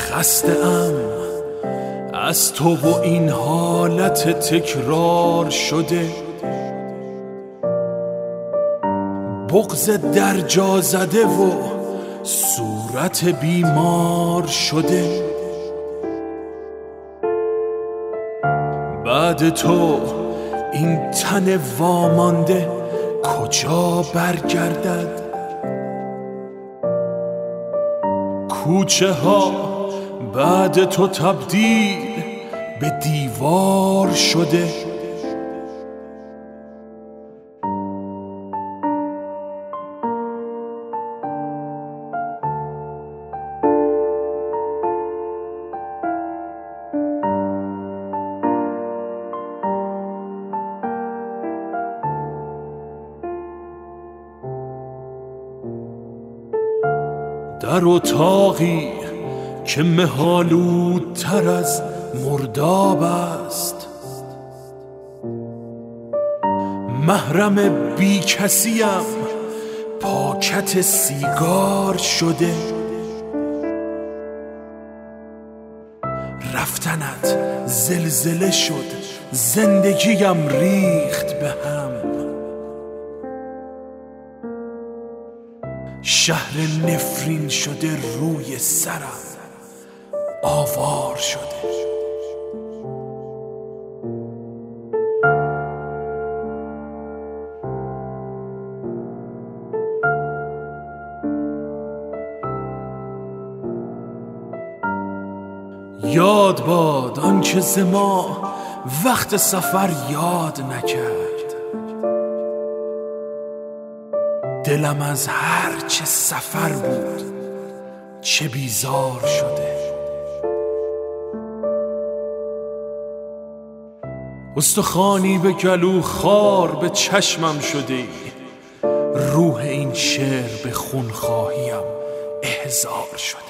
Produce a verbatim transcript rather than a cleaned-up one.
خسته ام از تو و این حالت تکرار شده، بغض در جا زده و صورت بیمار شده. بعد تو این تن وامانده کجا برگردد؟ کوچه ها بعد تو تبدیل به دیوار شده. در اتاقی که مه‌آلودتر از مرداب است، محرم بی کسیم پاکت سیگار شده. رفتنت زلزله شد، زندگیم ریخت به هم. شهر نفرین شده روی سرم آوار شده. یاد باد آنچه ز ما وقت سفر یاد نکرد. دلم از هر چه سفر بود چه بیزار شده. استخوانی به گلو، خار به چشمم شده. روح این شعر به خونخواهیم احضار شده.